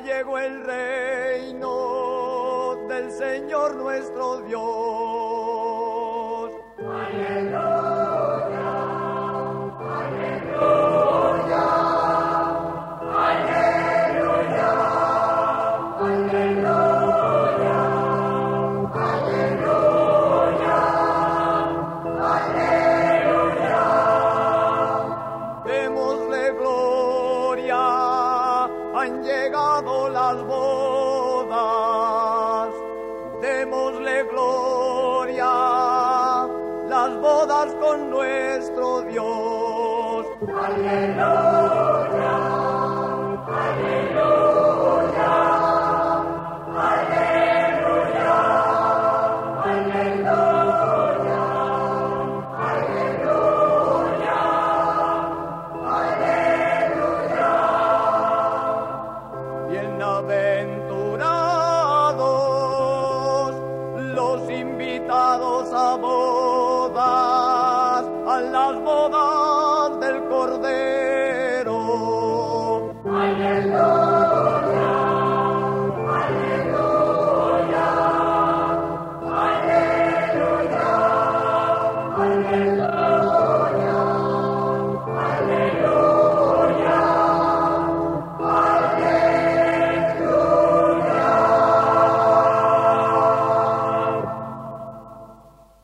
llegó el reino del Señor nuestro Dios. Aleluya, aleluya, aleluya, aleluya, aleluya, aleluya. Démosle gloria, han llegado las bodas. Démosle gloria, las bodas con nuestro Dios. Aleluya.